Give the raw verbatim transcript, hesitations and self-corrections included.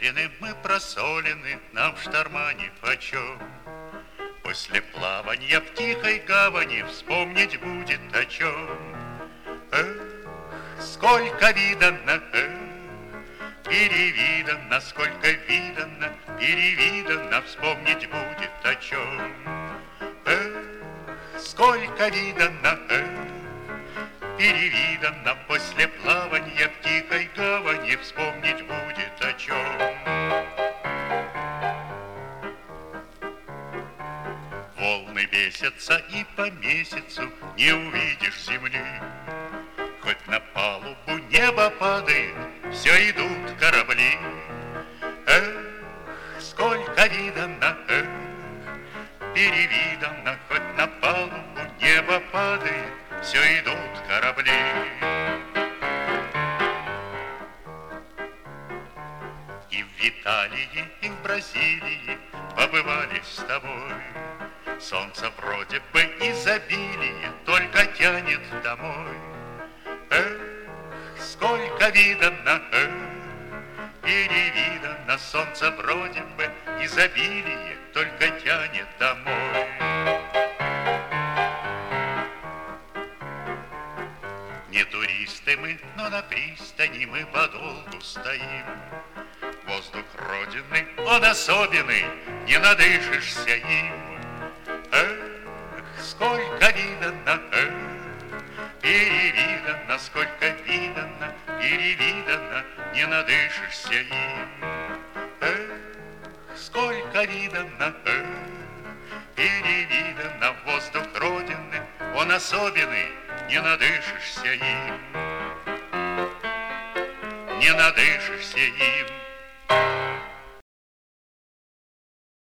Просолены мы, просолены, нам в шторма нипочем. После плавания в тихой гавани вспомнить будет о чем. Эх, сколько видано, эх, перевидано, сколько видано, перевидано, вспомнить будет о чем. Эх, сколько видано, эх, перевидано, после плавания в тихой гавани вспомнить будет о чем. Волны бесятся, и по месяцу не увидишь земли. Хоть на палубу небо падает, все идут корабли. Эх, сколько видано, эх, перевидано, хоть на палубу небо падает, все идут корабли. И в Италии, и в Бразилии побывали с тобой. Солнце вроде бы изобилие, только тянет домой. Эх, сколько видано, эх, перевидано, солнце вроде бы изобилие, только тянет домой. Не туристы мы, но на пристани мы подолгу стоим. Воздух Родины, он особенный, не надышишься им. Эх, сколько видано, эх, перевидано, сколько видано, перевидано, не надышишься им. Эх, сколько видано, эх, перевидано, воздух Родины, он особенный, не надышишься им, не надышишься им.